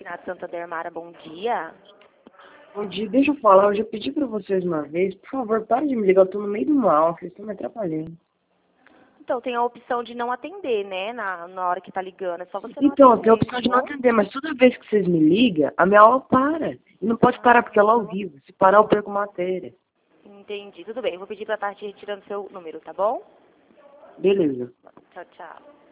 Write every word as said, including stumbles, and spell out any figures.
Renato Santander Mara, bom dia. Bom dia, deixa eu falar, eu já pedi pra vocês uma vez, por favor, parem de me ligar, eu tô no meio de uma aula, vocês estão me atrapalhando. Então, tem a opção de não atender, né, na, na hora que tá ligando, é só você não Então, atender, tem a opção tá de não bom? atender, mas toda vez que vocês me ligam, a minha aula para. E não pode parar porque ela é ao vivo, se parar eu perco matéria. Entendi, tudo bem, eu vou pedir pra estar te retirando seu número, tá bom? Beleza. Tchau, tchau.